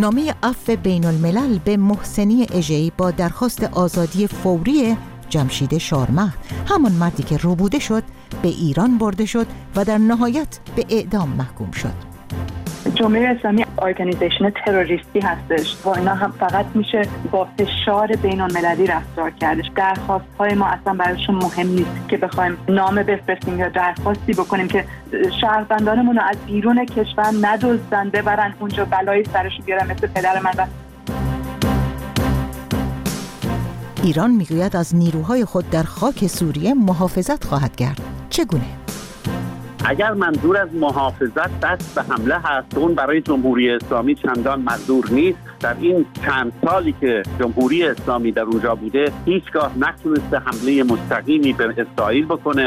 نامه عفو بین الملل به محسنی اژه‌ای با درخواست آزادی فوری جمشید شارمهد، همون مردی که ربوده شد، به ایران برده شد و در نهایت به اعدام محکوم شد. جمهوری اسلامی ارگانیزیشن تروریستی هستش و اینا هم فقط میشه با فشار بین المللی رفتار کردش. درخواست های ما اصلا برایشون مهم نیست که بخوایم نامه بفرستیم یا درخواستی بکنیم که شهروندانمون رو از بیرون کشور ندزدن ببرن اونجا بلایی سرشون بیارن مثل پدر من. ایران میگوید از نیروهای خود در خاک سوریه محافظت خواهد کرد. چگونه؟ اگر منظور از محافظت دست به حمله هست، اون برای جمهوری اسلامی چندان منظور نیست. در این چند سالی که جمهوری اسلامی در اونجا بوده، هیچگاه نتونسته حمله مستقیمی به اسرائیل بکنه.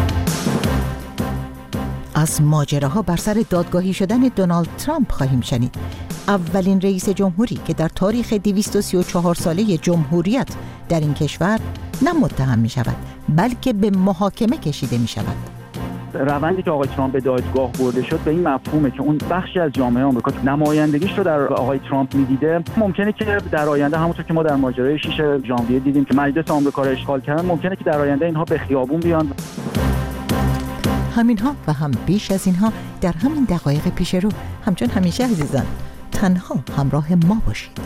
از ماجراها بر سر دادگاهی شدن دونالد ترامپ خواهیم شنید. اولین رئیس جمهوری که در تاریخ 234 ساله جمهوریت در این کشور نه متهم می شود، بلکه به محاکمه کشیده می شود. روندی که آقای ترامپ به دادگاه برده شد به این مفهومه که اون بخشی از جامعه آمریکا نمایندگیش رو در آقای ترامپ میدیده. ممکنه که در آینده همونطور که ما در ماجرای 6 ژانویه دیدیم که مجلس آمریکا رو اشغال کردن، ممکنه که در آینده اینها به خیابون بیان. همینها و هم بیش از اینها در همین دقایق پیش رو. همچون همیشه عزیزان، تنها همراه ما باشید.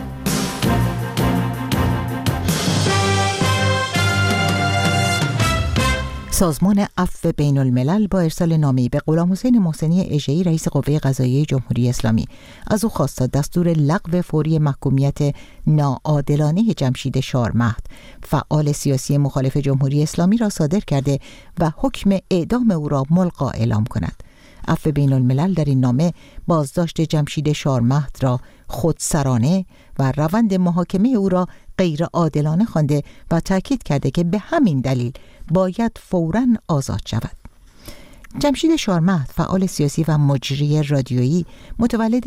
سازمان عفو بین الملل با ارسال نامه‌ای به غلامحسین محسنی اژه‌ای رئیس قوه قضاییه جمهوری اسلامی از او خواست تا دستور لغو فوری محکومیت ناعادلانه جمشید شارمهد، فعال سیاسی مخالف جمهوری اسلامی را صادر کرده و حکم اعدام او را ملغی اعلام کند. عفو بین الملل در این نامه بازداشت جمشید شارمهد را خودسرانه و روند محاکمه او را غیر عادلانه خوانده و تاکید کرده که به همین دلیل باید فوراً آزاد شود. جمشید شارمهد فعال سیاسی و مجری رادیویی، متولد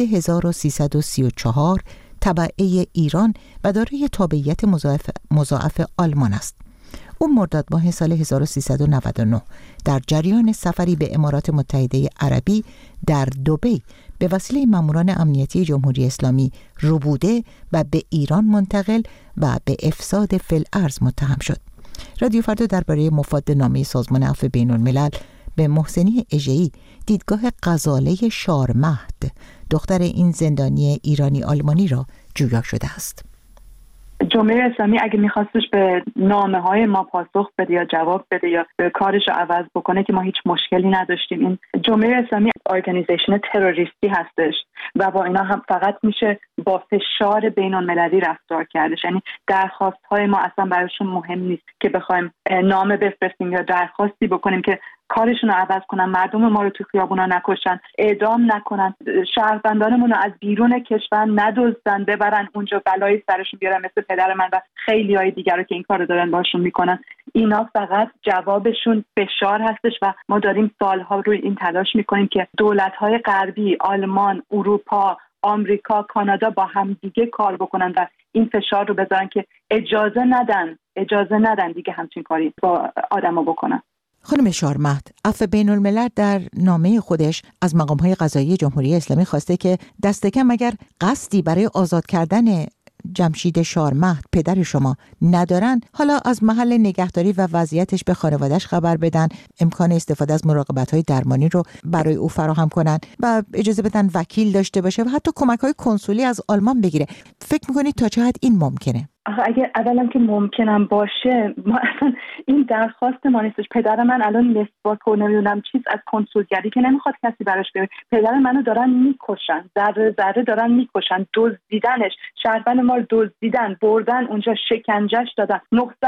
1334، تبعه ایران و دارای تابعیت مضاعف آلمان است. او مرداد ماه سال 1399 در جریان سفری به امارات متحده عربی در دبی به وسیله ماموران امنیتی جمهوری اسلامی ربوده و به ایران منتقل و به افساد فی‌الارض متهم شد. رادیو فردا درباره مفاد نامه سازمان عفو بین الملل به محسنی اژه‌ای، دیدگاه غزاله شارمهد، دختر این زندانی ایرانی آلمانی را جویا شده است. جمهوری اسلامی اگه میخواستش به نامه های ما پاسخ بده یا جواب بده یا کارش رو عوض بکنه که ما هیچ مشکلی نداشتیم. این جمهوری اسلامی ارگانیزیشن تروریستی هستش و با اینا هم فقط میشه با فشار بین المللی رفتار کردش. یعنی درخواست های ما اصلا برایشون مهم نیست که بخوایم نامه بفرستیم یا درخواستی بکنیم که کارشون رو عوض کنن، مردم ما رو تو خیابونا نکشن، اعدام نکنن، شهروندانمون رو از بیرون کشور ندزدن ببرن اونجا بلایی سرشون بیارن مثل پدر من و خیلی های دیگر رو که این کار رو دارن باشون میکنن. اینا فقط جوابشون فشار هستش و ما داریم سالها روی این تلاش میکنیم که دولت‌های غربی، آلمان، اروپا، آمریکا، کانادا با هم دیگه کار بکنن و این فشار رو بذارن که اجازه ندن دیگه همچین کاری با آدما بکنن. خانم شارمهد، عفو بین الملل در نامه خودش از مقام‌های قضایی جمهوری اسلامی خواسته که دست کم اگر قصدی برای آزاد کردن جمشید شارمهد پدر شما ندارن، حالا از محل نگهداری و وضعیتش به خانواده‌اش خبر بدن، امکان استفاده از مراقبت‌های درمانی رو برای او فراهم کنن و اجازه بدن وکیل داشته باشه و حتی کمک‌های کنسولی از آلمان بگیره. فکر می‌کنید تا چه حد این ممکنه؟ اگه اولا که ممکنم باشه، ما اصلا این درخواست ما نیستش. پدر من الان مسواک و نمیدونم چیز از کنسولگری که نمیخواد کسی براش بره. پدر منو دارن میکشن، ذره ذره دارن میکشن، دزدیدنش، شهروند ما رو دزدیدن، بردن اونجا، شکنجهش دادن.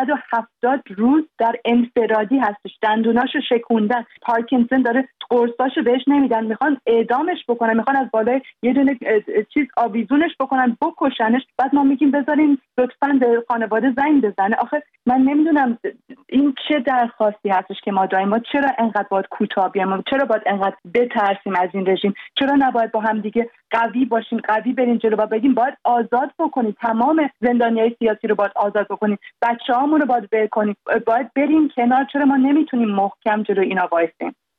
970 روز در انفرادی هستش، دندوناشو شکوندن، پارکینسون داره، قرصاشو بهش نمیدن، میخوان اعدامش بکنن، میخوان از بالای یه دونه چیز آویزونش بکنن، بکشنش. بعد ما میگیم بذارین لطفاً به خانواده زنگ بزنه. آخه من نمیدونم این چه درخواستی هستش که ما داریم. ما چرا انقدر باید کوتاه بیایم؟ چرا باید انقدر بترسیم از این رژیم؟ چرا نباید با هم دیگه قوی باشیم، قوی بریم جلو و بگیم باید آزاد بکنید، تمام زندانیای سیاسی رو باید آزاد بکنید، بچه‌هامون رو باید ول کنید، باید بریم کنار. چرا ما نمیتونیم محکم جلو اینا وایسیم؟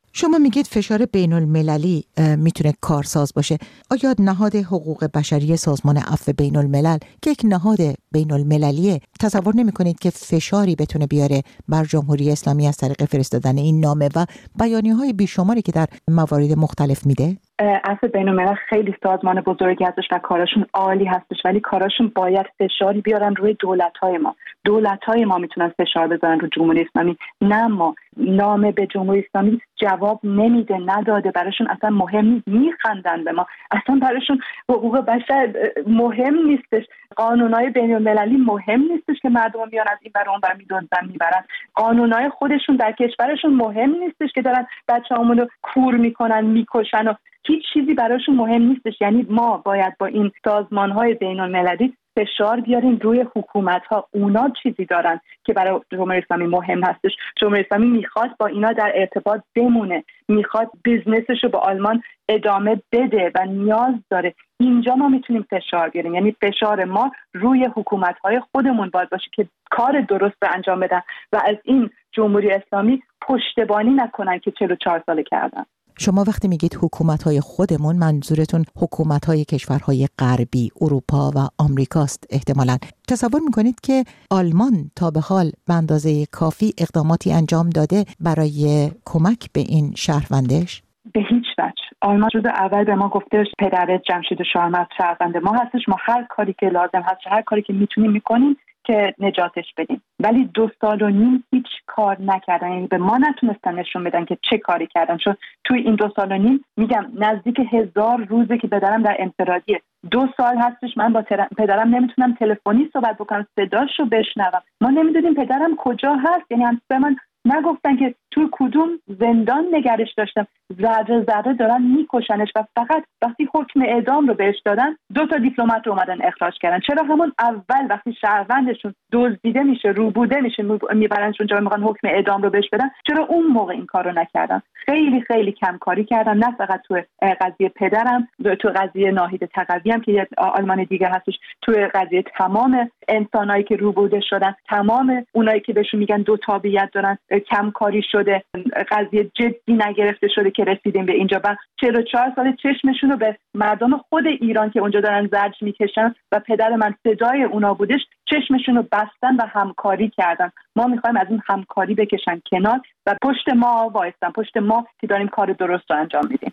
شما میگید فشار بین المللی میتونه کارساز باشه. آیا نهاد حقوق بشری سازمان عفو بین الملل که یک نهاد بین المللیه تصور نمی کنید که فشاری بتونه بیاره بر جمهوری اسلامی از طریق فرستادن این نامه و بیانیه‌های بیشماری که در موارد مختلف میده؟ عفو بین الملل خیلی سازمان بزرگی هستش و کاراشون عالی هستش، ولی کاراشون باید فشاری بیارن روی دولت‌های ما. دولت‌های ما میتونن فشار بذارن رو جمهوری اسلامی، نه ما. نامه به جمهوری اسلامی جواب نمیده، نداده، براشون اصلا مهم نیست، میخندن به ما. اصلا براشون حقوق بشر مهم نیستش، قانونهای بین المللی مهم نیستش که مردم میان از این ور اون ور میدوزن میبرن. قانونهای خودشون در کشورشون مهم نیستش که دارن بچه‌هامونو کور میکنن میکشن و هیچ چیزی براشون مهم نیستش. یعنی ما باید با این سازمان‌های بین المللی فشار بیاریم روی حکومت‌ها. اونا چیزی دارن که برای جمهوری اسلامی مهم هستش. جمهوری اسلامی میخواد با اینا در ارتباط بمونه، میخواد بیزنسش رو با آلمان ادامه بده و نیاز داره. اینجا ما میتونیم فشار بیاریم، یعنی فشار ما روی حکومت‌های خودمون باید باشه که کار درست رو انجام بدن و از این جمهوری اسلامی پشتیبانی نکنن که 44 ساله کردن. شما وقتی میگید حکومت‌های خودمون، منظورتون حکومت‌های کشورهای غربی، اروپا و آمریکاست احتمالاً. تصور میکنید که آلمان تا به حال به اندازه کافی اقداماتی انجام داده برای کمک به این شهروندش؟ به هیچ وجه. آلمان روز اول به ما گفته پدر جمشید شارمغز شهروند ما هستش، ما هر کاری که لازم هست، هر کاری که میتونیم میکنیم که نجاتش بدیم. ولی 2 سال و نیم هیچ کار نکردن، یعنی به ما نتونستن نشون بدن که چه کاری کردن. چون توی این 2 سال و نیم میگم نزدیک 1000 روزه که پدرم در انفرادیه. 2 سال هستش من با پدرم نمیتونم تلفنی صحبت بکنم، صداشو بشنوم. ما نمیدونیم پدرم کجا هست، یعنی هم به من نگفتن که توی کدوم زندان نگرش داشتم. ذره ذره دارن میکشنش و فقط وقتی حکم اعدام رو بهش دادن 2 تا دیپلمات رو اومدن اخراج کردن. چرا همون اول وقتی شهروندشون دزدیده میشه، روبوده میشه، میبرنشون جا میخوان حکم اعدام رو بهش بدن، چرا اون موقع این کارو نکردن؟ خیلی خیلی کم کاری کردن، نه فقط تو قضیه پدرم، تو قضیه ناهید تقوی هم که یه آلمان دیگه هستش، تو قضیه تمام انسانایی که روبوده شدن، تمام اونایی که بهشون میگن 2 تابعیت دارن، کم کاری شده، قضیه جدی نگرفته شده که رسیدیم به اینجا. و 44 سال چشمشون رو به مردم خود ایران که اونجا دارن زرج میکشن و پدر من صدای اونا بودش، چشمشون رو بستن و همکاری کردن. ما میخوایم از این همکاری بکشن کنار و پشت ما وایسن، پشت ما که داریم کار درست رو انجام میدیم.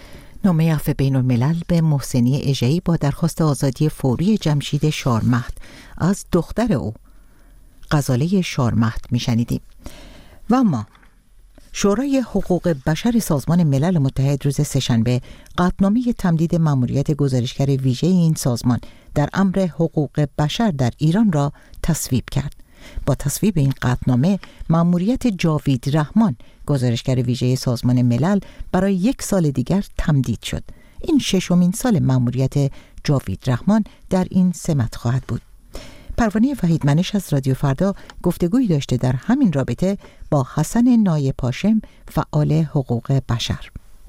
نامه عفو بین الملل به محسنی اژه‌ای با درخواست آزادی فوری جمشید شارمغز از دختر او غزاله شارمغز میشنیدیم. و اما شورای حقوق بشر سازمان ملل متحد روز سه‌شنبه قطعنامه تمدید مأموریت گزارشگر ویژه این سازمان در امر حقوق بشر در ایران را تصویب کرد. با تصویب این قطعنامه مأموریت جاوید رحمان گزارشگر ویژه سازمان ملل برای 1 سال دیگر تمدید شد. این 6مین سال مأموریت جاوید رحمان در این سمت خواهد بود. پروانه وحیدمنش از رادیو فردا گفتگویی داشته در همین رابطه با حسن نایب هاشم، فعال حقوق بشر.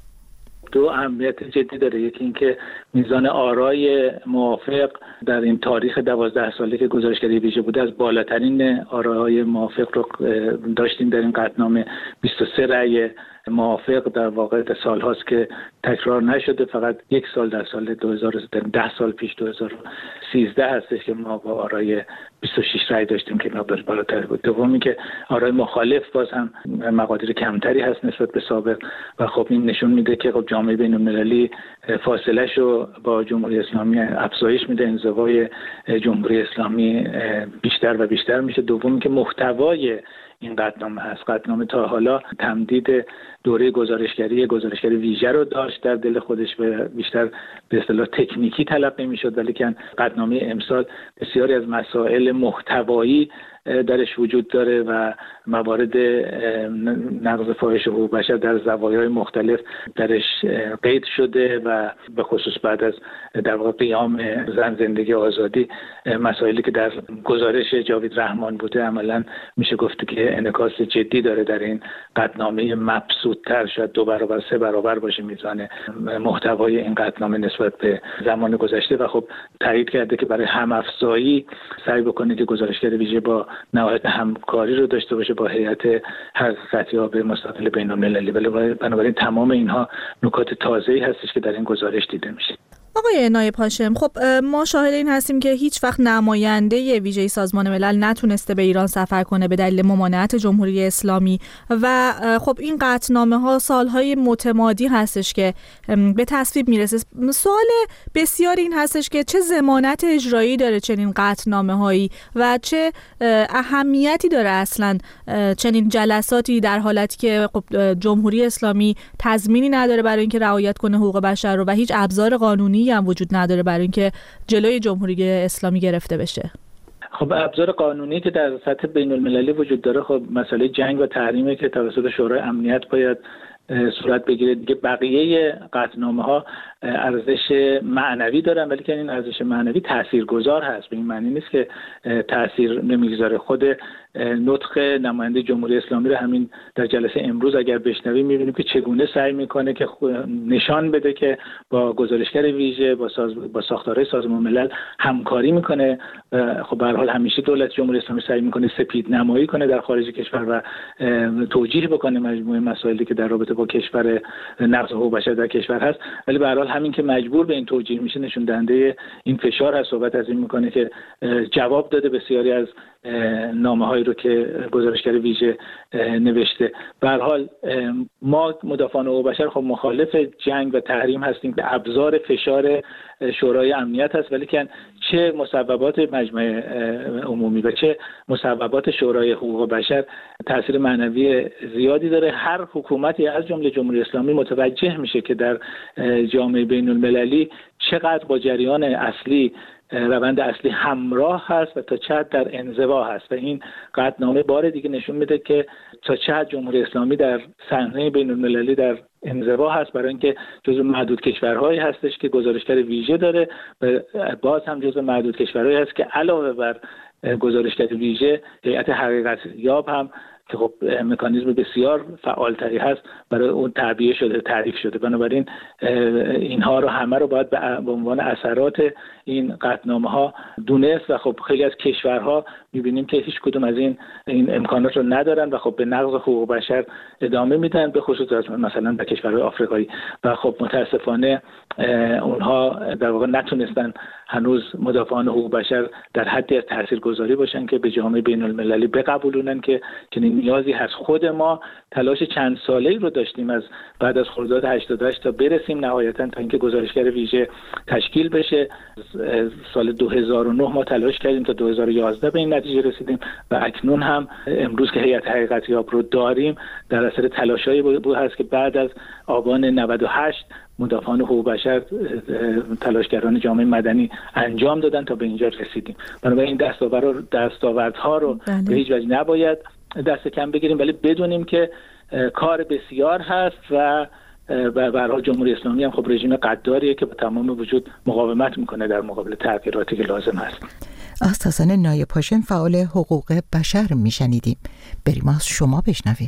2 اهمیت جدی داره. یکی اینکه میزان آرای موافق در این تاریخ 12 ساله که گزارشگری ویژه بوده از بالاترین آرای موافق رو داشتیم در این قطعنامه. 23 رأی موافق در واقع در سال هاست که تکرار نشده، فقط 1 سال در سال 10 سال پیش 2013 هستش که ما با آرای 26 رأی داشتیم که مقدار بالاتر بود. دومی که آرای مخالف باز هم مقادیر کمتری هست نسبت به سابق و خب این نشون میده که خب جامعه بین‌المللی فاصله‌ش رو با جمهوری اسلامی افزایش میده، انزوای جمهوری اسلامی بیشتر و بیشتر میشه. دومی که محتوای این قطعنامه هست. قطعنامه تا حالا تمدید دوره گزارشگری ویژه رو داشت در دل خودش و بیشتر به اصطلاح تکنیکی طلب نمی‌شد، ولی که قطعنامه امسال بسیاری از مسائل محتوایی درش وجود داره و موارد نقض فاحش حقوق بشر در زوایای مختلف درش قید شده و به خصوص بعد از در واقع قیام زن زندگی آزادی مسائلی که در گزارش جاوید رحمان بوده عملاً میشه گفت که انعکاس جدی داره در این قطعنامه. مبسوط‌تر شاید 2 برابر 3 برابر باشه میزان محتوای این قطعنامه نسبت به زمان گذشته و خب تایید کرده که برای هم‌افزایی سعی بکنه که گزارشگر ویژه با نهایت همکاری رو داشته باشه با هیئت حقیقتیاب مسائل بین‌المللی. بنابراین تمام اینها نکات تازه‌ای هستش که در این گزارش دیده میشه. آقای نایب هاشم، خب ما شاهد این هستیم که هیچ وقت نماینده ویژه سازمان ملل نتونسته به ایران سفر کنه به دلیل ممانعت جمهوری اسلامی و خب این قطعنامه‌ها سالهای متمادی هستش که به تصویب میرسه. سوال بسیار این هستش که چه ضمانت اجرایی داره چنین قطعنامه‌هایی و چه اهمیتی داره اصلا چنین جلساتی در حالتی که خب جمهوری اسلامی تضمینی نداره برای اینکه رعایت کنه حقوق بشر رو و هیچ ابزار قانونی هم وجود نداره برای اینکه جلوی جمهوری اسلامی گرفته بشه. خب ابزار قانونی که در سطح بین‌المللی وجود داره، خب مسئله جنگ و تحریمی که توسط شورای امنیت باید صورت بگیره دیگه. بقیه قطعنامه‌ها ارزش معنوی دارن، ولی که این ارزش معنوی تاثیرگذار هست. به این معنی نیست که تاثیر نمیگذاره. خود نطق نماینده جمهوری اسلامی رو همین در جلسه امروز اگر بشنویم می‌بینیم که چگونه سعی میکنه که نشان بده که با گزارشگر ویژه با ساختارهای سازمان ملل همکاری میکنه. خب به هر حال همیشه دولت جمهوری اسلامی سعی میکنه سپید نمایی کنه در خارج کشور و توجیه بکنه مجموعه مسائلی که در رابطه با کشور نقض حقوق بشر در کشور هست، ولی به هر حال همین که مجبور به این توجیه میشه نشون دهنده این فشار هست. صحبت از این میکنه که جواب داده بسیاری از نامه‌هایی رو که گزارشگر ویژه نوشته. به هر حال ما مدافعان حقوق بشر خب مخالف جنگ و تحریم هستیم به ابزار فشار شورای امنیت هست، ولی که چه مصوبات مجمع عمومی و چه مصوبات شورای حقوق بشر تاثیر معنوی زیادی داره. هر حکومتی از جمله جمهوری اسلامی متوجه میشه که در جامعه بین‌المللی چقدر با جریان اصلی روند اصلی همراه هست و تا چه حد در انزوا هست و این قطعنامه بار دیگه نشون میده که تا چه حد جمهوری اسلامی در صحنه بین‌المللی در انزوا هست، برای اینکه جزو معدود کشورهایی هستش که گزارشگر ویژه داره و باز هم جزو معدود کشورهایی هست که علاوه بر گزارشگر ویژه هیئت حقیقتیاب هم که خب مکانیزم بسیار فعالتری هست برای اون تعریف شده. بنابراین اینها رو همه رو باید به عنوان اثرات این قطعنامه‌ها دونست و خب خیلی از کشورها می‌بینیم که هیچ کدوم از این امکانات رو ندارن و خب به نقض حقوق بشر ادامه میدن، به خصوص مثلا در کشورهای آفریقایی و خب متاسفانه اونها در واقع نتونستن هنوز مدافعان حقوق بشر در حدی از تاثیرگذاری باشن که به جامعه بین‌المللی بقبولونن که نیازی هست. خود ما تلاش چند ساله‌ای رو داشتیم از بعد از خرداد 88 تا برسیم نهایتاً تا اینکه گزارشگر ویژه تشکیل بشه. سال 2009 ما تلاش کردیم تا 2011 به این نتیجه رسیدیم و اکنون هم امروز که هیئت حقیقتیاب رو داریم در اثر تلاش‌هایی بود هست که بعد از آبان 98 مدافعان حقوق بشر، تلاشگران جامعه مدنی انجام دادن تا به اینجا رسیدیم. بنابراین دستاوردها رو به هیچ وجه نباید دست کم بگیریم، ولی بدونیم که کار بسیار هست و به هر حال جمهوری اسلامی هم خب رژیم غداریه که با تمام وجود مقاومت میکنه در مقابل تغییراتی که لازم هست. از حسن نایب هاشم فعال حقوق بشر میشنیدیم. بریم از شما بشنویم.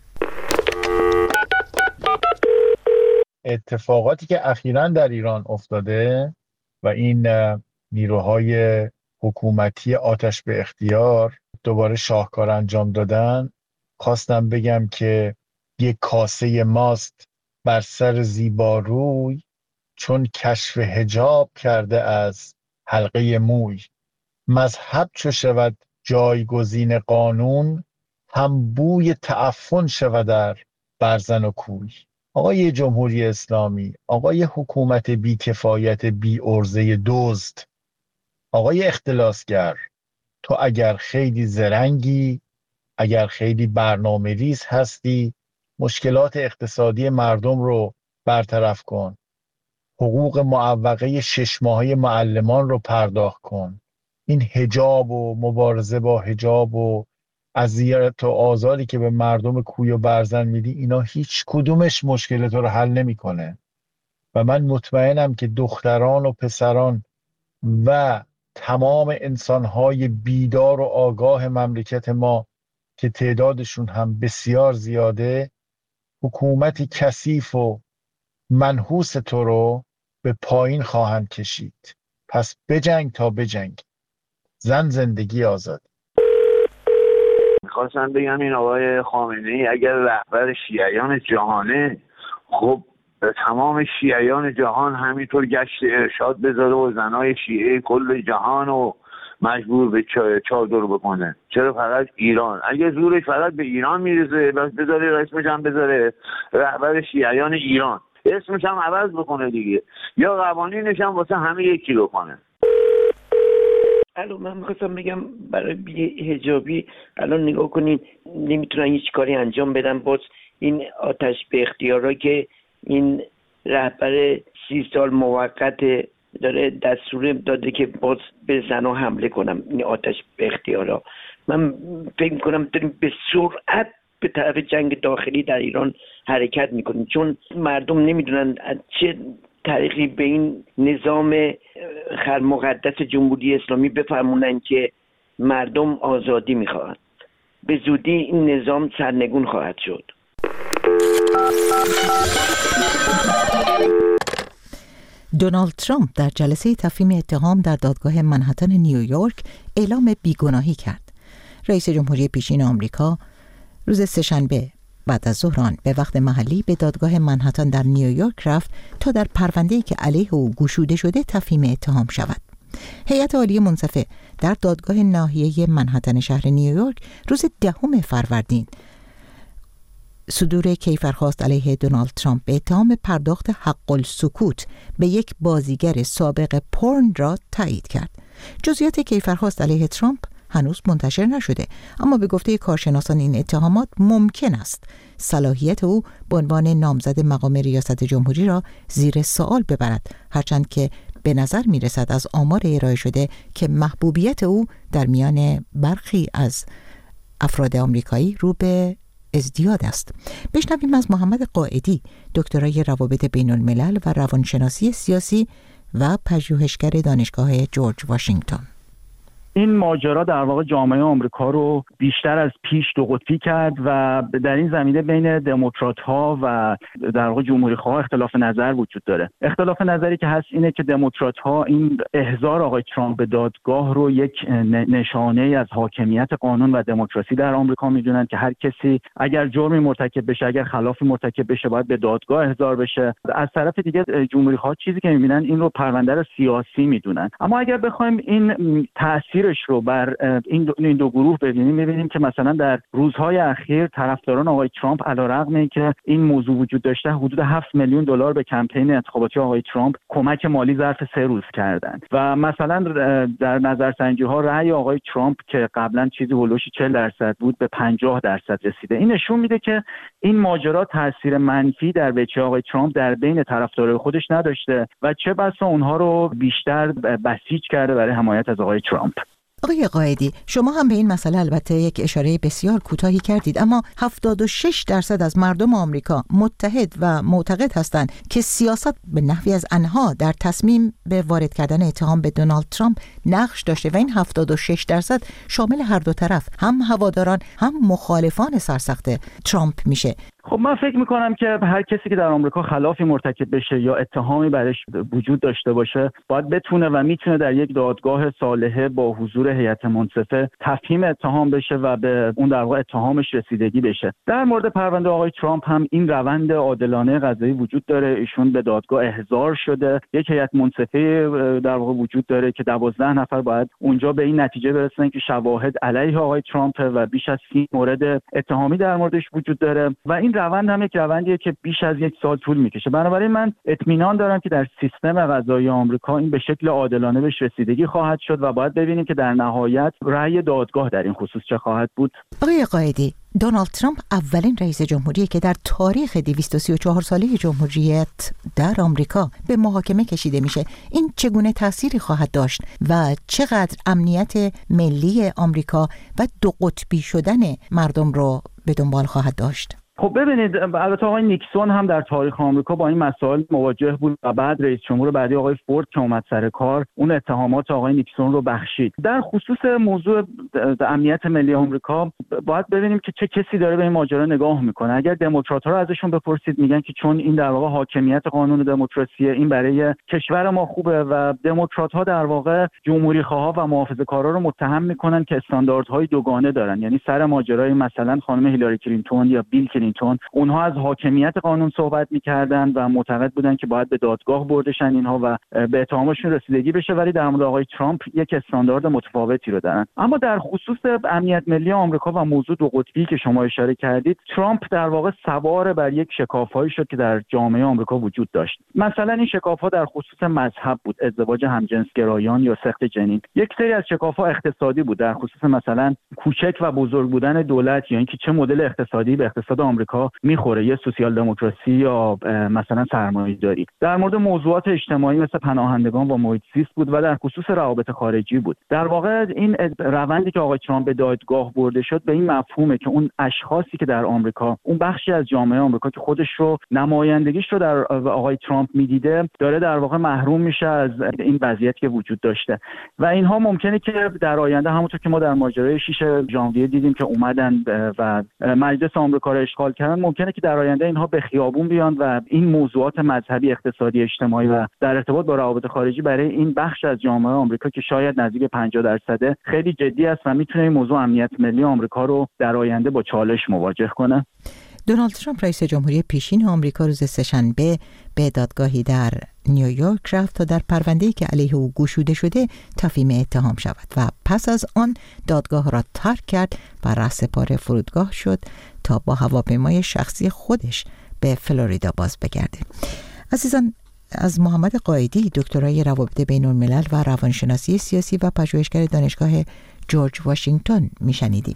اتفاقاتی که اخیراً در ایران افتاده و این نیروهای حکومتی آتش به اختیار دوباره شاهکار انجام دادن، خواستم بگم که یک کاسه ماست بر سر زیباروی، چون کشف حجاب کرده از حلقه موی. مذهب چو شود جایگزین قانون، هم بوی تعفن شود در برزن و کوی. آقای جمهوری اسلامی، آقای حکومت بیکفایت بی ارزه دزد، آقای اختلاسگر، تو اگر خیلی زرنگی، اگر خیلی برنامه ریز هستی، مشکلات اقتصادی مردم رو برطرف کن، حقوق معوقه 6 ماهه معلمان رو پرداخت کن. این حجاب و مبارزه با حجاب و اذیت و آزاری که به مردم کوی و برزن میدی، اینا هیچ کدومش مشکل تو رو حل نمیکنه. و من مطمئنم که دختران و پسران و تمام انسانهای بیدار و آگاه مملکت ما که تعدادشون هم بسیار زیاده، حکومتی کثیف و منحوس تو رو به پایین خواهند کشید. پس بجنگ تا بجنگ. زن زندگی آزاد. میخواستم بگم این آقای خامنه‌ای اگر رهبر شیعیان جهانه، خب تمام شیعیان جهان همینطور گشت ارشاد بذاره و زنای شیعه کل جهان و مجبور به چادر بکنه. چرا فقط ایران؟ اگه زورش فقط به ایران میرسه بس بذاره اسمش هم بذاره رهبر شیعیان ایران، اسمش هم عوض بکنه دیگه، یا قوانینش هم واسه همه یکی بکنه. الو، من میخواستم بگم برای بی‌حجابی الان نگاه کنین نمیتونن هیچ کاری انجام بدن. باز این آتش به اختیارا که این رهبر 30 سال موقت داره دستور داده که باز به زنها حمله کنم، این آتش به اختیارا. من فکر میکنم داریم به سرعت به طرف جنگ داخلی در ایران حرکت میکنیم، چون مردم نمیدونن از چه طریقی به این نظام خرمقدس جمهوری اسلامی بفرمونن که مردم آزادی میخواهند. به زودی این نظام سرنگون خواهد شد. دونالد ترامپ در جلسه تفهیم اتهام در دادگاه منهتن نیویورک اعلام بیگناهی کرد. رئیس جمهوری پیشین آمریکا روز سه‌شنبه بعد از ظهران به وقت محلی به دادگاه منهتن در نیویورک رفت تا در پرونده‌ای که علیه او گشوده شده تفهیم اتهام شود. هیئت عالی منصفه در دادگاه ناحیه منهتن شهر نیویورک روز 10 فروردین صدور کیفرخواست علیه دونالد ترامپ به اتهام پرداخت حق السکوت به یک بازیگر سابق پورن را تایید کرد. جزئیات کیفرخواست علیه ترامپ هنوز منتشر نشده، اما به گفته کارشناسان این اتهامات ممکن است صلاحیت او به عنوان نامزد مقام ریاست جمهوری را زیر سوال ببرد، هرچند که به نظر می رسد از آمار ارائه شده که محبوبیت او در میان برخی از افراد آمریکایی رو به ازدیاد است. بشنویم از محمد قائدی، دکترای روابط بین الملل و روانشناسی سیاسی و پژوهشگر دانشگاه جورج واشنگتن. این ماجرا در واقع جامعه آمریکا رو بیشتر از پیش دو قطبی کرد و در این زمینه بین دموکرات‌ها و در واقع جمهوری‌خواها اختلاف نظر وجود داره. اختلاف نظری که هست اینه که دموکرات‌ها این احضار آقای ترامپ به دادگاه رو یک نشانه از حاکمیت قانون و دموکراسی در آمریکا میدونن که هر کسی اگر جرمی مرتکب بشه، اگر خلافی مرتکب بشه، باید به دادگاه احضار بشه. از طرف دیگه جمهوری‌خواها چیزی که می‌بینن این رو پرونده سیاسی میدونن. اما اگر بخوایم این تأثیرش رو بر این دو گروه ببینیم که مثلا در روزهای اخیر طرفداران آقای ترامپ علیرغم اینکه این موضوع وجود داشته حدود 7 میلیون دلار به کمپین انتخاباتی آقای ترامپ کمک مالی ظرف 3 روز کردند و مثلا در نظرسنجی‌ها رأی آقای ترامپ که قبلا چیزی هولوش 40% بود به 50% رسیده. این نشون میده که این ماجرا تاثیر منفی در وجه آقای ترامپ در بین طرفدارای خودش نداشته و چه بسا اونها رو بیشتر بسیج کرده برای حمایت از آقای ترامپ. آقای قائدی، شما هم به این مسئله البته یک اشاره بسیار کوتاهی کردید، اما 76% از مردم آمریکا متحد و معتقد هستند که سیاست به نحوی از آنها در تصمیم به وارد کردن اتهام به دونالد ترامپ نقش داشته و این 76% شامل هر دو طرف، هم هواداران هم مخالفان سرسخت ترامپ میشه. خب من فکر میکنم که هر کسی که در آمریکا خلافی مرتکب بشه یا اتهامی برش وجود داشته باشه باید بتونه و میتونه در یک دادگاه صالحه با حضور هیئت منصفه تفهیم اتهام بشه و به اون در واقع اتهامش رسیدگی بشه. در مورد پرونده آقای ترامپ هم این روند عادلانه قضایی وجود داره. ایشون به دادگاه احضار شده، یک هیئت منصفه در واقع وجود داره که 12 نفر باید اونجا به این نتیجه برسن که شواهد علیه آقای ترامپ و بیش از 30 مورد اتهامی در موردش وجود داره و این روند هم یک روندیه که بیش از 1 سال طول میکشه. بنابراین من اطمینان دارم که در سیستم قضایی آمریکا این به شکل عادلانه بهش رسیدگی خواهد شد و باید ببینیم که در نهایت رأی دادگاه در این خصوص چه خواهد بود. آقای قائدی، دونالد ترامپ اولین رئیس جمهوریه که در تاریخ 234 ساله جمهوریت در آمریکا به محاکمه کشیده میشه. این چگونه تأثیری خواهد داشت و چقدر امنیت ملی آمریکا و دو قطبی شدن مردم رو به دنبال خواهد داشت؟ خب ببینید، البته آقای نیکسون هم در تاریخ آمریکا با این مسائل مواجه بود و بعد رئیس جمهور بعدی آقای فورد که اومد سر کار اون اتهامات آقای نیکسون رو بخشید. در خصوص موضوع امنیت ملی آمریکا باید ببینیم که چه کسی داره به این ماجرا نگاه میکنه. اگر دموکرات‌ها رو ازشون بپرسید میگن که چون این در واقع حاکمیت قانون دموکراسیه، این برای کشور ما خوبه و دموکرات‌ها در واقع جمهوری‌خواها و محافظه‌کارا رو متهم میکنن که استانداردهای دوگانه دارن. یعنی سر ماجرای مثلا خانم هیلاری کلینتون یا بیل کلینتون، اونها از حاکمیت قانون صحبت میکردن و معتقد بودن که باید به دادگاه بردشن اینها و به اتهامشون رسیدگی بشه، ولی در مورد آقای ترامپ یک استاندارد متفاوتی رو دارن. اما در خصوص امنیت ملی آمریکا و موضوع دو قطبی که شما اشاره کردید، ترامپ در واقع سوار بر یک شکاف‌هایی شد که در جامعه آمریکا وجود داشت. مثلا این شکاف‌ها در خصوص مذهب بود، ازدواج همجنسگرایان یا سقط جنین. یک سری از شکاف‌ها اقتصادی بود، در خصوص مثلا کوچک و بزرگ بودن دولت، یا اینکه چه مدل اقتصادی به اقتصاد آمریکا میخوره، یه سوسیال دموکراسی یا مثلا سرمایه‌داری. در مورد موضوعات اجتماعی مثل پناهندگان و محیط زیست بود و در خصوص روابط خارجی بود. در واقع این روندی که آقای ترامپ به دادگاه برده شد به این مفهومه که اون اشخاصی که در آمریکا، اون بخشی از جامعه آمریکا که خودش رو نمایندگیش رو در آقای ترامپ میدیده، داره در واقع محروم میشه از این وضعیتی که وجود داشته و اینها ممکنه که در آینده همونطور که ما در ماجرای 6 ژانویه دیدیم که اومدن و مجلس آمریکا رو اشغال کردن، ممکنه که در آینده اینها به خیابون بیان و این موضوعات مذهبی، اقتصادی، اجتماعی و در ارتباط با روابط خارجی برای این بخش از جامعه آمریکا که شاید نزدیک 50% خیلی جدی است و میتونه این موضوع امنیت ملی آمریکا رو در آینده با چالش مواجه کنه. دونالد ترامپ رئیس جمهوری پیشین آمریکا روز سه‌شنبه به دادگاهی در نیویورک رفت تا در پرونده‌ای که علیه او گشوده شده تفهیم اتهام شود و پس از آن دادگاه را ترک کرد و رهسپار فرودگاه شد تا با هواپیمای شخصی خودش به فلوریدا باز بگرده. عزیزان، از محمد قائدی، دکترای روابط بین الملل و روانشناسی سیاسی و پژوهشگر دانشگاه جورج واشنگتن میشنیدیم.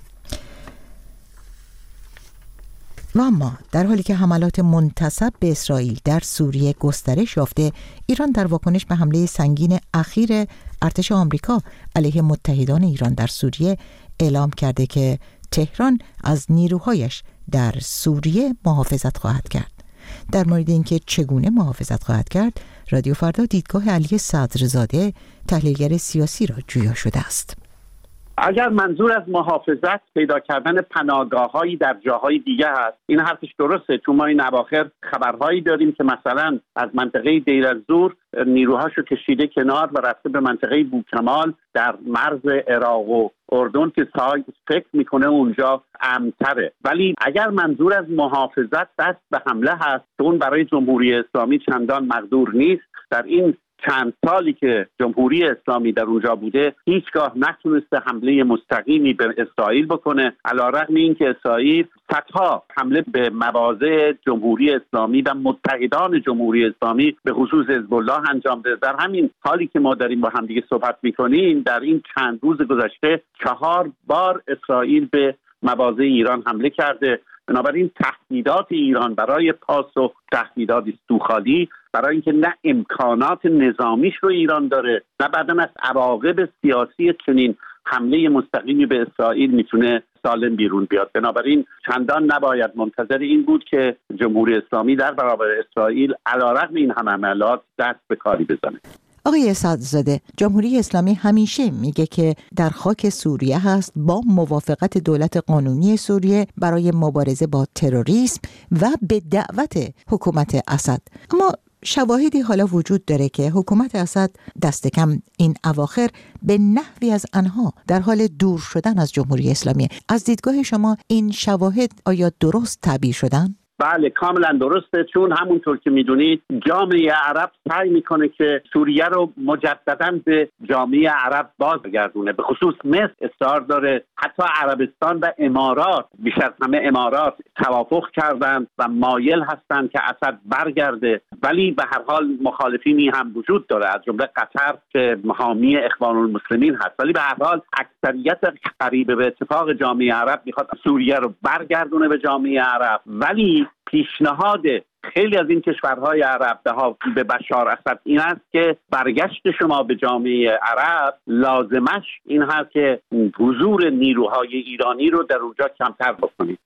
و اما در حالی که حملات منتسب به اسرائیل در سوریه گسترش یافته، ایران در واکنش به حمله سنگین اخیر ارتش آمریکا علیه متحدان ایران در سوریه اعلام کرده که تهران از نیروهایش در سوریه محافظت خواهد کرد. در مورد اینکه چگونه محافظت خواهد کرد، رادیو فردا دیدگاه علی صدرزاده، تحلیلگر سیاسی را جویا شده است. اگر منظور از محافظت پیدا کردن پناهگاه‌هایی در جاهای دیگه هست، این حرفش درسته، چون ما این اواخر خبرهایی داریم که مثلا از منطقه دیر الزور نیروهاشو کشیده کنار و رفته به منطقه بوکمال در مرز عراق و اردن که فکر میکنه اونجا امن‌تره. ولی اگر منظور از محافظت دست به حمله هست، اون برای جمهوری اسلامی چندان مقدور نیست. در این چند سالی که جمهوری اسلامی در اونجا بوده هیچگاه نتونسته حمله مستقیمی به اسرائیل بکنه، علی‌رغم اینکه اسرائیل صدها حمله به مواضع جمهوری اسلامی و متحدان جمهوری اسلامی به خصوص حزب الله انجام داده. در همین حالی که ما داریم با هم دیگه صحبت میکنیم، در این چند روز گذشته 4 بار اسرائیل به مواضع ایران حمله کرده. بنابراین تهدیدات ایران برای پاسخ تهدیدات سوخالی، برای اینکه نه امکانات نظامیش رو ایران داره، نه بعداً از عواقب سیاسی چنین حمله مستقیمی به اسرائیل میتونه سالم بیرون بیاد. بنابراین چندان نباید منتظر این بود که جمهوری اسلامی در برابر اسرائیل علیرغم این همه حملات دست به کاری بزنه. آقای صدرزاده، جمهوری اسلامی همیشه میگه که در خاک سوریه هست با موافقت دولت قانونی سوریه برای مبارزه با تروریسم و به دعوت حکومت اسد. اما شواهدی حالا وجود داره که حکومت اسد دست کم این اواخر به نحوی از آنها در حال دور شدن از جمهوری اسلامی. از دیدگاه شما این شواهد آیا درست تعبیر شدن؟ بله، کاملا درسته، چون همونطور که میدونید جامعه عرب سعی میکنه که سوریه رو مجددا به جامعه عرب بازگردونه. به خصوص مصر اصرار داره، حتی عربستان و امارات، بیش از همه امارات توافق کردن و مایل هستن که اسد برگرده، ولی به هر حال مخالفینی هم وجود داره، از جمله قطر که حامی اخوان المسلمین هست. ولی به هر حال اکثریت قریب به اتفاق جامعه عرب میخواد سوریه رو برگردونه به جامعه عرب، ولی پیشنهاد خیلی از این کشورهای عرب به بشار اسد این است که برگشت شما به جامعه عرب لازمش این هست که حضور نیروهای ایرانی رو در اونجا کمتر بکنید.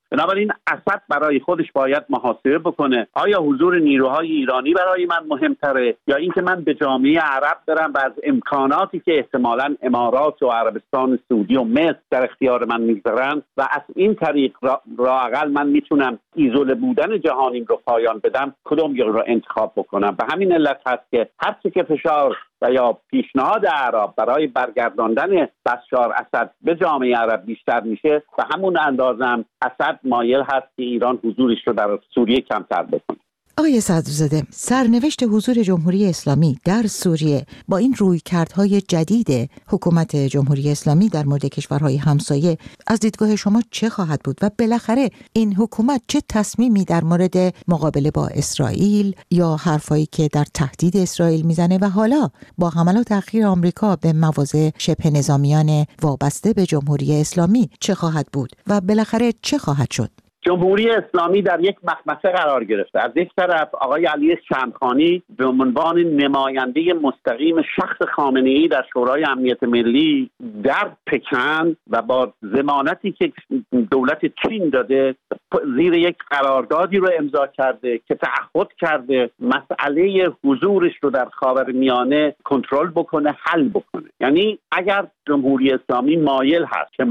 بنابراین اسد برای خودش باید محاسبه بکنه آیا حضور نیروهای ایرانی برای من مهمتره یا اینکه من به جامعه عرب برم و از امکاناتی که احتمالاً امارات و عربستان سعودی و مصر در اختیار من میگذارن و از این طریق راحل من میتونم ایزوله بودن جهانیم رو پایان بدم، کدوم یک رو انتخاب بکنم. به همین علت هست که هر چه که فشار و یا پیشنهاد عرب برای برگرداندن بشار اسد به جامعه عرب بیشتر میشه، به همون اندازه اسد مایل هست که ایران حضورش رو در سوریه کمتر بکنه. آقای صدرزاده، سرنوشت حضور جمهوری اسلامی در سوریه با این رویکردهای جدید حکومت جمهوری اسلامی در مورد کشورهای همسایه از دیدگاه شما چه خواهد بود و بالاخره این حکومت چه تصمیمی در مورد مقابله با اسرائیل یا حرفایی که در تهدید اسرائیل میزنه و حالا با حملات اخیر آمریکا به مواضع شبه نظامیان وابسته به جمهوری اسلامی چه خواهد بود و بالاخره چه خواهد شد؟ جمهوری اسلامی در یک مخمصه قرار گرفته. از یک طرف آقای علی شمخانی به عنوان نماینده مستقیم شخص خامنه‌ای در شورای امنیت ملی در پکن و با ضمانتی که دولت چین داده زیر یک قراردادی رو امضا کرده که تعهد کرده مسئله حضورش رو در خاورمیانه کنترل بکنه، حل بکنه. یعنی اگر جمهوری اسلامی مایل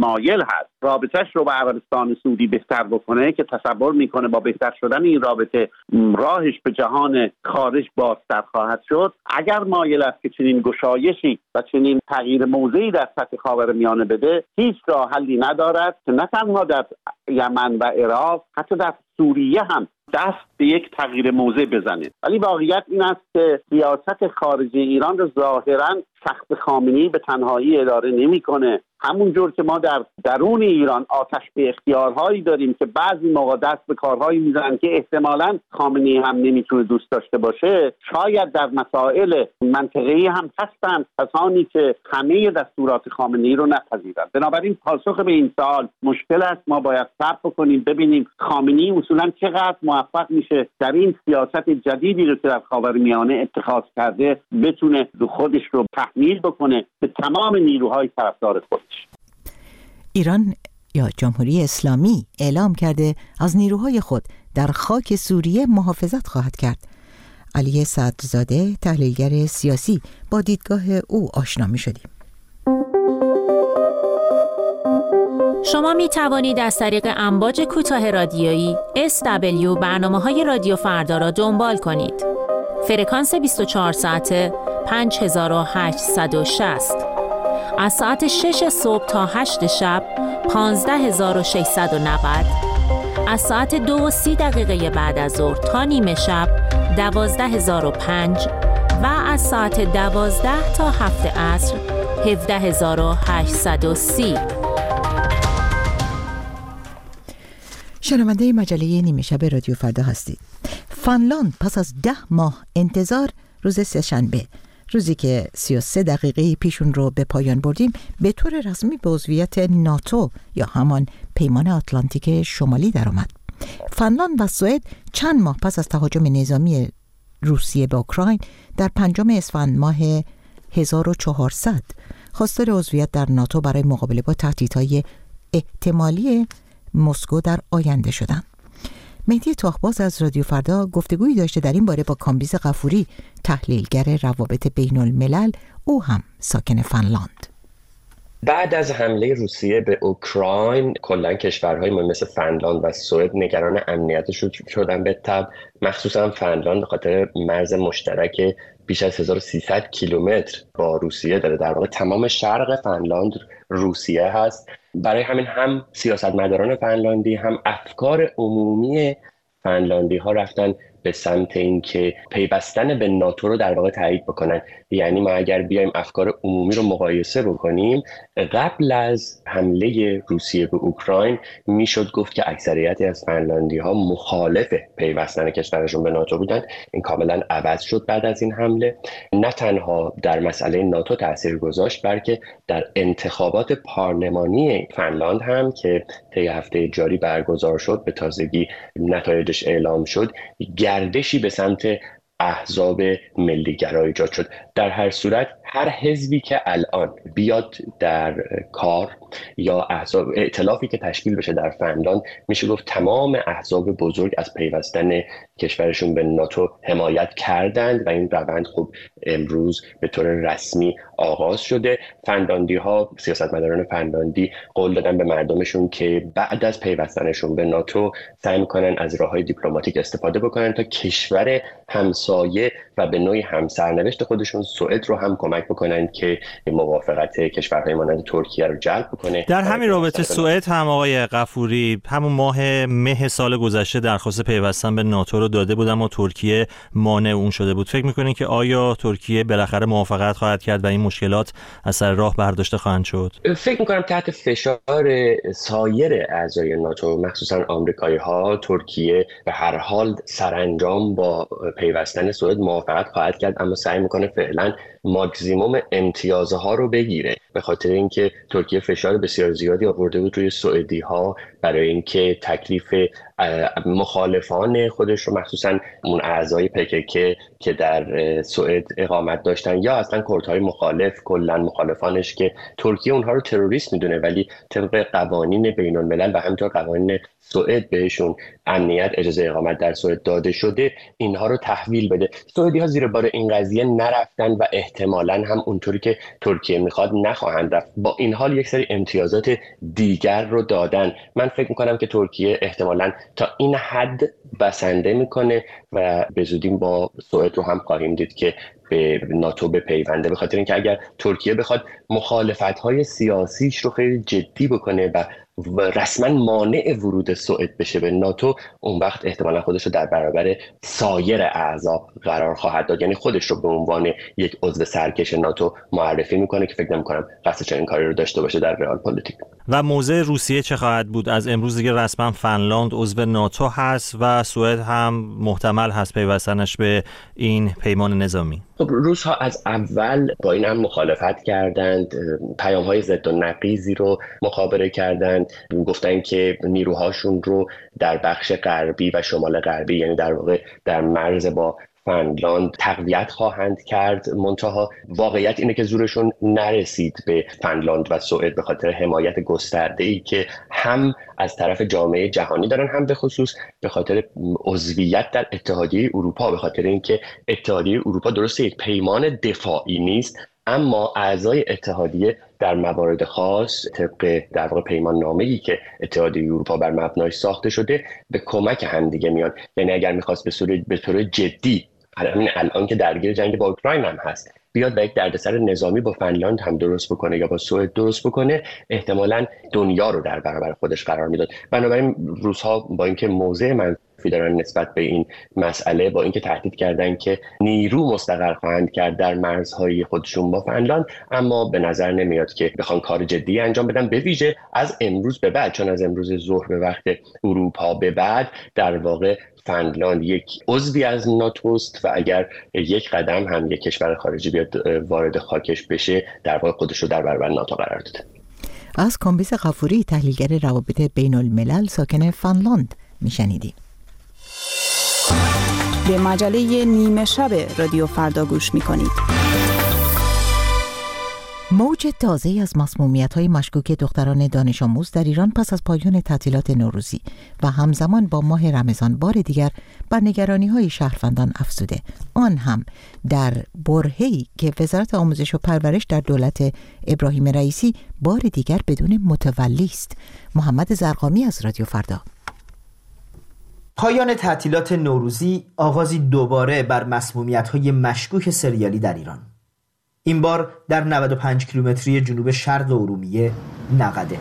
هست رابطهش رو با عربستان سعودی بهتر بکنه که تصور میکنه با بهتر شدن این رابطه راهش به جهان خارج بازتر خواهد شد، اگر مایل است که چنین گشایشی و چنین تغییر موضعی در سطح خاورمیانه بده، هیچ راه حلی ندارد که نه تنها در یمن و عراق، حتی در سوریه هم دست به یک تغییر موضع بزنه. ولی واقعیت این است که سیاست خارجی ایران رو ظاهراً شخص خامنه‌ای به تنهایی اداره نمی‌کنه. همون جور که ما در درون ایران آتش به اختیارهایی داریم که بعضی موقع دست به کارهایی میزنن که احتمالاً خامنه‌ای هم نمیتونه دوست داشته باشه، شاید در مسائل منطقه‌ای هم هستن کسانی که همه دستورات خامنه‌ای رو نپذیرن. بنابراین پاسخ به این سوال مشکل است. ما باید صبر کنیم ببینیم خامنه‌ای اصولاً چقدر موفق میشه در این سیاست جدیدی رو که در خاورمیانه اتخاذ کرده بتونه خودش رو تحمیل بکنه به تمام نیروهای طرفدار خودش. ایران یا جمهوری اسلامی اعلام کرده از نیروهای خود در خاک سوریه محافظت خواهد کرد. علی صدرزاده، تحلیلگر سیاسی، با دیدگاه او آشنا می شدیم. شما می توانید از طریق امواج کوتاه رادیویی SW برنامه‌های رادیو فردا را دنبال کنید. فرکانس 24 ساعته 5860. از ساعت 6 صبح تا 8 شب 15690. از ساعت 2:30 بعد از ظهر تا نیمه شب 12005 و از ساعت 12 تا 7 عصر 17830. شنونده مجله نیمه شب رادیو فردا هستید. فنلاند پس از 10 ماه انتظار روز سه‌شنبه، روزی که 33 دقیقه پیشون رو به پایان بردیم، به طور رسمی به عضویت ناتو یا همان پیمان آتلانتیک شمالی در آمد. فنلاند و سوئد چند ماه پس از تهاجم نظامی روسیه به اوکراین در 5 اسفند ماه 1400 خواستار عضویت در ناتو برای مقابله با تهدیدهای احتمالی مسکو در آینده شدند. مهدی تاخباز از رادیو فردا گفتگویی داشته در این باره با کامبیز غفوری، تحلیلگر روابط بین الملل، او هم ساکن فنلاند. بعد از حمله روسیه به اوکراین کلا کشورهای مثل فنلاند و سوئد نگران امنیتش شدن به تبع، مخصوصا فنلاند به خاطر مرز مشترک بیش از 1300 کیلومتر با روسیه داره. در واقع تمام شرق فنلاند روسیه هست. برای همین هم سیاستمداران فنلاندی هم افکار عمومی فنلاندی ها رفتن به سمت اینکه پیوستن به ناتو رو در واقع تایید بکنن. یعنی ما اگر بیایم افکار عمومی رو مقایسه بکنیم، قبل از حمله روسیه به اوکراین میشد گفت که اکثریتی از فنلاندی ها مخالف پیوستن کشورشون به ناتو بودن. این کاملا عوض شد بعد از این حمله. نه تنها در مسئله ناتو تاثیر گذاشت، بلکه در انتخابات پارلمانی فنلاند هم که طی هفته جاری برگزار شد، به تازگی نتایجش اعلام شد، گردشی به سمت احزاب ملیگرا ایجاد شد. در هر صورت هر حزبی که الان بیاد در کار یا احزاب ائتلافی که تشکیل بشه در فنلاند، میشه گفت تمام احزاب بزرگ از پیوستن کشورشون به ناتو حمایت کردند و این روند خب امروز به طور رسمی آغاز شده. فنلاندی ها، سیاستمداران فنلاندی قول دادن به مردمشون که بعد از پیوستنشون به ناتو سعی میکنن از راههای دیپلماتیک استفاده بکنن تا کشور همسایه و به نوعی همسرنوشت خودشون سوئد رو هم کمک بکنن که موافقت کشورهای مانند ترکیه رو جلب بکنه. در همین رابطه سوئد هم آقای غفوری همون ماه مه سال گذشته درخواست پیوستن به ناتو رو داده بود، اما ترکیه مانع اون شده بود. فکر می‌کنین که آیا ترکیه بالاخره موافقت خواهد کرد و این مشکلات از سر راه برداشته خواهند شد؟ فکر می‌کنم تحت فشار سایر اعضای ناتو، مخصوصا آمریکایی‌ها، ترکیه به هر حال سرانجام با پیوستن سوئد موافقت خواهد کرد، اما سعی می‌کنه فعلا ماکسیموم امتیازها رو بگیره، به خاطر اینکه ترکیه فشار بسیار زیادی آورده بود روی سوئدی‌ها برای اینکه تکلیف مخالفان خودش رو، مخصوصا اون اعضای PKK که در سوئد اقامت داشتن یا اصلا کردهای مخالف، کلا مخالفانش که ترکیه اونها رو تروریست میدونه ولی طبق قوانین بین الملل و همینطور قوانین سوئد بهشون امنیت اجازه اقامت در سوئد داده شده، اینها رو تحویل بده. سوئدی‌ها زیر بار این قضیه نرفتن و احتمالاً هم اونطوری که ترکیه میخواد نخواهند رفت. با این حال یک سری امتیازات دیگر رو دادن. من فکر میکنم که ترکیه احتمالاً تا این حد بسنده میکنه و به زودی با سوئد رو هم خواهیم دید که به ناتو بپیونده، به خاطر اینکه اگر ترکیه بخواد مخالفت‌های سیاسیش رو خیلی جدی بکنه و رسما مانع ورود سوئد بشه به ناتو، اون وقت احتمالا خودش رو در برابر سایر اعضا قرار خواهد داد، یعنی خودش رو به عنوان یک عضو سرکش ناتو معرفی میکنه که فکر نمی‌کنم قصد چنین کاری رو داشته باشه در رئال پلیتیک. و موضع روسیه چه خواهد بود؟ از امروز دیگه رسما فنلاند عضو ناتو هست و سوئد هم محتمل هست پیوستنش به این پیمان نظامی. خب روس ها از اول با این هم مخالفت کردند، پیام‌های ضد و نقیضی رو مخابره کردند، گفتن که نیروهاشون رو در بخش غربی و شمال غربی، یعنی در واقع در مرز با فنلاند تقویت خواهند کرد. منتها واقعیت اینه که زورشون نرسید به فنلاند و سوئد به خاطر حمایت گسترده‌ای که هم از طرف جامعه جهانی دارن، هم به خصوص به خاطر عضویت در اتحادیه اروپا، به خاطر اینکه اتحادیه اروپا درسته یک پیمان دفاعی نیست، اما اعضای اتحادیه در موارد خاص طبق در واقع پیمان نامه‌ای که اتحادیه اروپا بر مبنایش ساخته شده به کمک همدیگه میان. یعنی اگر می‌خواست به طور جدی الان که درگیر جنگ با اوکراین هم هست بیاد و یک دردسر نظامی با فنلاند هم درست بکنه یا با سوئد درست بکنه، احتمالاً دنیا رو در برابر خودش قرار میداد. بنابراین روس‌ها با اینکه موضع منفی دارن نسبت به این مسئله، با اینکه تهدید کردن که نیرو مستقر خواهند کرد در مرزهای خودشون با فنلاند، اما به نظر نمیاد که بخوان کار جدی انجام بدن، به ویژه از امروز به بعد، چون از امروز ظهر به وقت اروپا به بعد در واقع فنلاند یک عضوی از ناتوست و اگر یک قدم هم یک کشور خارجی بیاد وارد خاکش بشه، در واقع خودش رو در برابر ناتو قرار داده. از کامبیز غفوری، تحلیلگر روابط بین الملل ساکن فنلاند میشنیدیم. به مجله نیمه شب رادیو فردا گوش میکنید. موج تازه‌ای از مسمومیت‌های مشکوک دختران دانش آموز در ایران پس از پایان تعطیلات نوروزی و همزمان با ماه رمضان بار دیگر بر نگرانی‌های شهروندان افزوده، آن هم در برهه‌ای که وزارت آموزش و پرورش در دولت ابراهیم رئیسی بار دیگر بدون متولی است. محمد زرقامی از رادیو فردا. پایان تعطیلات نوروزی آغازی دوباره بر مسمومیت‌های مشکوک سریالی در ایران. این بار در 95 کیلومتری جنوب شرق ارومیه نقده.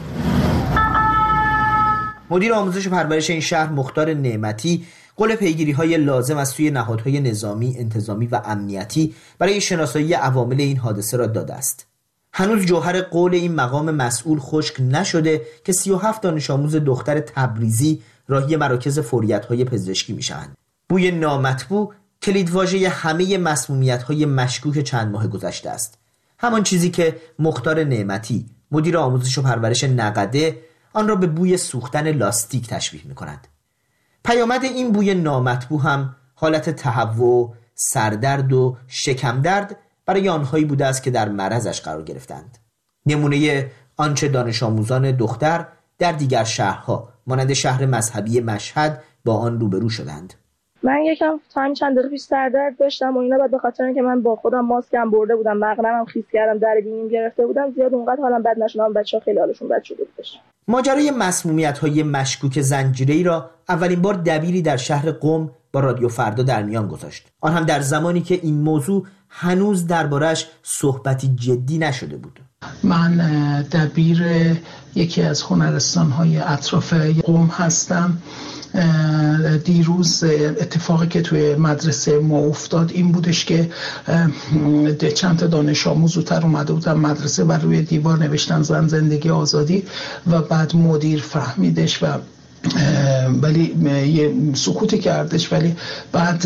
مدیر آموزش و پرورش این شهر مختار نعمتی قول پیگیری‌های لازم از سوی نهادهای نظامی، انتظامی و امنیتی برای شناسایی عوامل این حادثه را داده است. هنوز جوهر قول این مقام مسئول خشک نشده که 37 دانش آموز دختر تبریزی راهی مراکز فوریت‌های پزشکی می‌شوند. بوی نامطبوع کلیدواژه همه مسمومیت‌های مشکوک چند ماه گذشته است. همان چیزی که مختار نعمتی مدیر آموزش و پرورش نقده آن را به بوی سوختن لاستیک تشبیه می‌کند. پیامد این بوی نامطبوع هم حالت تهوع، سردرد و شکمدرد برای آنهایی بوده است که در معرضش قرار گرفتند. نمونه آنچه دانش آموزان دختر در دیگر شهرها مانند شهر مذهبی مشهد با آن روبرو شدند. من یکم چند دقیقه پیش سردرد داشتم و اینا، بعد به خاطر اینکه من با خودم ماسکم برده بودم، مقنعم خیس کردم، در بینیم گرفته بودم، زیاد اونقدر حالم بد نشد. بچه‌ها خیلی حالشون بد شده بود. ماجرای مسمومیت‌های مشکوک زنجیره‌ای را اولین بار دبیری در شهر قم با رادیو فردا در میان گذاشت، آن هم در زمانی که این موضوع هنوز دربارش صحبتی جدی نشده بود. من دبیر یکی از هنرستان‌های اطراف قم هستم. دیروز اتفاقی که توی مدرسه ما افتاد این بودش که چند تا دانش آموز زودتر اومده بودن مدرسه و روی دیوار نوشتن زن زندگی آزادی و بعد مدیر فهمیدش و ولی یه سکوتی کردش، ولی بعد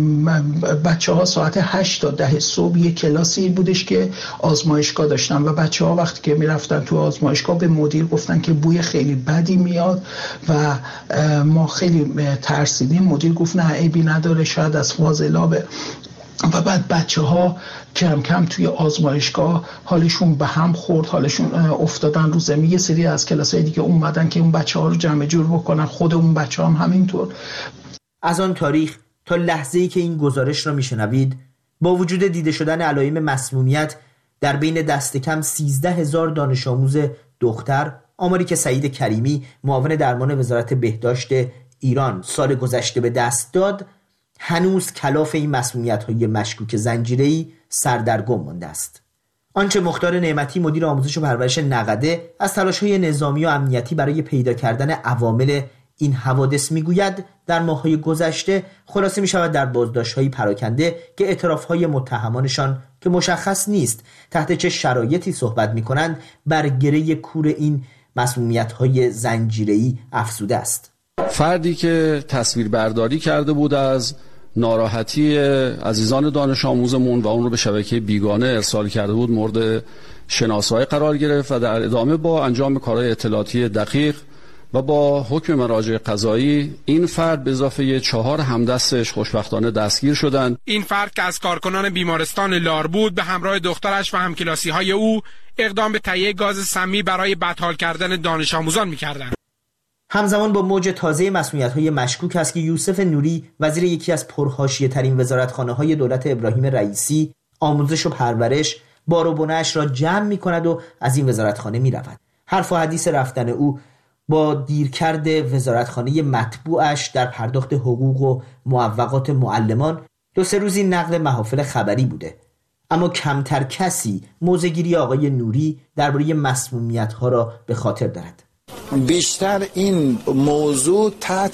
بچه ها ساعت 8 تا 10 صبح یه کلاسی بودش که آزمایشگاه داشتن و بچه ها وقتی که میرفتن تو آزمایشگاه به مدیر گفتن که بوی خیلی بدی میاد و ما خیلی ترسیدیم. مدیر گفت نه عیبی نداره، شاید از فاضلابه. و بعد بچه ها کم کم توی آزمایشگاه حالشون به هم خورد، حالشون افتادن رو زمین. یه سری از کلاسای دیگه اومدن که اون بچه ها رو جمع جور بکنن، خود اون بچه هم همینطور. از آن تاریخ تا لحظه‌ای که این گزارش را میشنوید، با وجود دیده شدن علائم مسمومیت در بین دست کم 13,000 دانش آموز دختر، آماری که سعید کریمی معاون درمان وزارت بهداشت ایران سال گذشته به دست داد، هنوز کلاف این مسمومیت‌های مشکوک زنجیره‌ای سردرگم مانده است. آنچه مختار نعمتی مدیر آموزش و پرورش نقده از تلاش‌های نظامی و امنیتی برای پیدا کردن عوامل این حوادث میگوید، در ماه‌های گذشته خلاصه می‌شود در بازداشت‌های پراکنده که اعتراف‌های متهمانشان که مشخص نیست تحت چه شرایطی صحبت می‌کنند بر گره کور این مسمومیت‌های زنجیره‌ای افزوده است. فردی که تصویربرداری کرده بود از ناراحتی عزیزان دانش آموزمون و اون رو به شبکه بیگانه ارسال کرده بود مورد شناسایی قرار گرفت و در ادامه با انجام کارهای اطلاعاتی دقیق و با حکم مراجع قضایی این فرد به اضافه 4 همدستش خوشبختانه دستگیر شدند. این فرد که از کارکنان بیمارستان لار بود به همراه دخترش و همکلاسی‌های او اقدام به تهیه گاز سمی برای بدحال کردن دانش آموزان می‌کردند. همزمان با موج تازه مسمومیت‌های مشکوک است که یوسف نوری وزیر یکی از پرحاشیه‌ترین وزارتخانه‌های دولت ابراهیم رئیسی آموزش و پرورش بار و بنه‌اش را جمع می‌کند و از این وزارتخانه می‌رود. حرف و حدیث رفتن او با دیرکرد وزارتخانه مطبوعش در پرداخت حقوق و معوقات معلمان 2-3 روزی نقل محافل خبری بوده، اما کمتر کسی موضع‌گیری آقای نوری درباره مسمومیت‌ها را به خاطر دارد. بیشتر این موضوع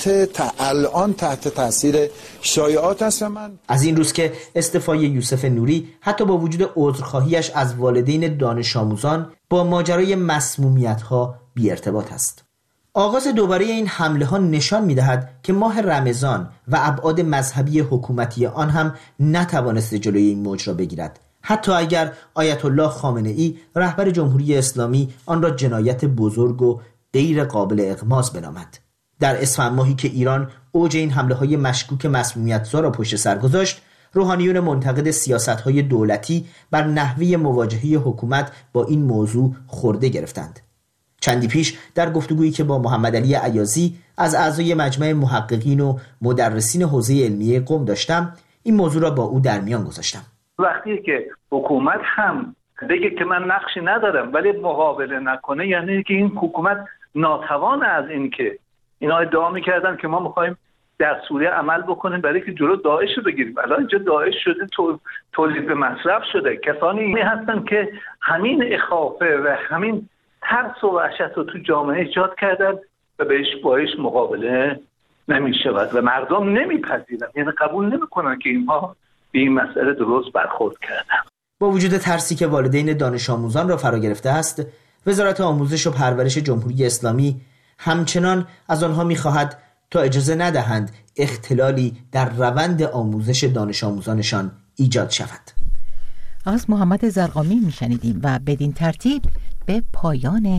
الان تحت تاثیر شایعات است. من از این روز که استعفای یوسف نوری حتی با وجود عذرخواهیش از والدین دانش آموزان با ماجرای مسمومیت‌ها بی ارتباط است. آغاز دوباره این حمله ها نشان می‌دهد که ماه رمضان و ابعاد مذهبی حکومتی آن هم نتوانسته جلوی این موج را بگیرد، حتی اگر آیت الله خامنه‌ای رهبر جمهوری اسلامی آن را جنایت بزرگ و غیر قابل اغماض بنامد. در اسفند ماهی که ایران اوج این حمله‌های مشکوک مسمومیت‌زا را پشت سر گذاشت، روحانیون منتقد سیاست‌های دولتی بر نحوه مواجهه حکومت با این موضوع خورده گرفتند. چندی پیش در گفتگویی که با محمد علی عیاضی از اعضای مجمع محققین و مدرسین حوزه علمیه قم داشتم، این موضوع را با او در میان گذاشتم. وقتی که حکومت هم بگه که من نقشی ندارم ولی مقابله نکنه، یعنی که این حکومت ناتوان از این که اینا ادعا می‌کردن که ما می‌خوایم در سوریه عمل بکنیم برای که جلو داعش رو بگیریم. الان اینجا داعش شده، تولید به مصرف شده. کسانی هستن که همین اخافه و همین ترس و وحشت رو تو جامعه ایجاد کردن و بهش مقابله نمی‌شود و مردم نمی‌پذیرن، یعنی قبول نمی‌کنن که اینها به این مسئله درست برخورد کردن. با وجود ترسی که والدین دانش آموزان را فرا گرفته است، وزارت آموزش و پرورش جمهوری اسلامی همچنان از آنها می‌خواهد تا اجازه ندهند اختلالی در روند آموزش دانش آموزانشان ایجاد شود. از محمد زرقامی میشنیدیم و بدین ترتیب به پایان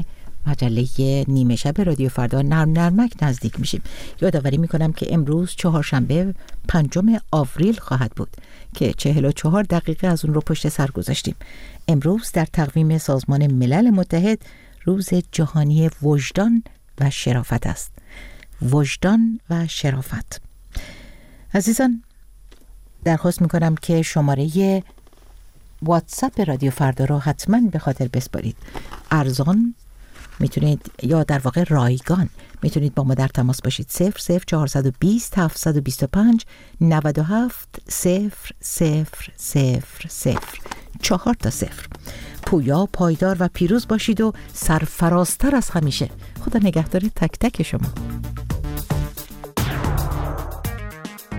مجله نیمه شب رادیو فردا نرمک نزدیک میشیم. یادآوری میکنم که امروز چهارشنبه 5 آوریل خواهد بود که 44 دقیقه از اون رو پشت سر گذاشتیم. امروز در تقویم سازمان ملل متحد روز جهانی وجدان و شرافت است. وجدان و شرافت. عزیزان، درخواست میکنم که شماره واتساپ رادیو فردا رو حتما به خاطر بسپارید. ارزان میتونید، یا در واقع رایگان میتونید با ما در تماس باشید. 00420 725 97 0000 4 تا 0. پویا، پایدار و پیروز باشید و سرفرازتر از همیشه. خدا نگهدار تک تک شما.